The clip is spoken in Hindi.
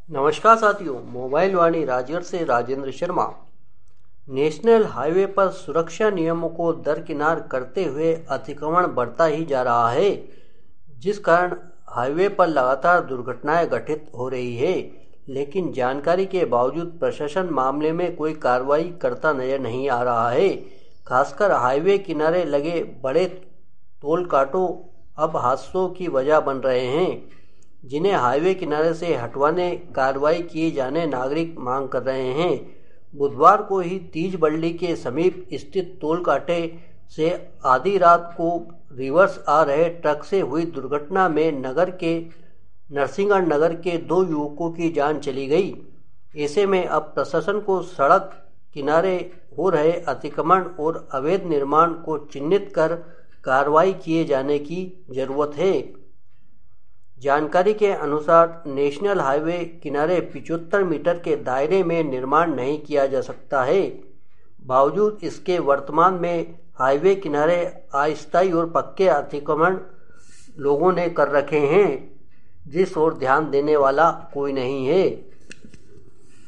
नमस्कार साथियों, मोबाइल वाणी राजगढ़ से राजेंद्र शर्मा। नेशनल हाईवे पर सुरक्षा नियमों को दरकिनार करते हुए अतिक्रमण बढ़ता ही जा रहा है, जिस कारण हाईवे पर लगातार दुर्घटनाएं घटित हो रही है। लेकिन जानकारी के बावजूद प्रशासन मामले में कोई कार्रवाई करता नजर नहीं आ रहा है। खासकर हाईवे किनारे लगे बड़े टोल कांटों अब हादसों की वजह बन रहे हैं, जिन्हें हाईवे किनारे से हटवाने कार्रवाई किए जाने नागरिक मांग कर रहे हैं। बुधवार को ही तीज बल्ली के समीप स्थित टोल कांटे से आधी रात को रिवर्स आ रहे ट्रक से हुई दुर्घटना में नगर के नरसिंहगढ़ नगर के 2 युवकों की जान चली गई। ऐसे में अब प्रशासन को सड़क किनारे हो रहे अतिक्रमण और अवैध निर्माण को चिन्हित कर कार्रवाई किए जाने की जरूरत है। जानकारी के अनुसार नेशनल हाईवे किनारे 75 मीटर के दायरे में निर्माण नहीं किया जा सकता है। बावजूद इसके वर्तमान में हाईवे किनारे अस्थायी और पक्के अतिक्रमण लोगों ने कर रखे हैं, जिस ओर ध्यान देने वाला कोई नहीं है।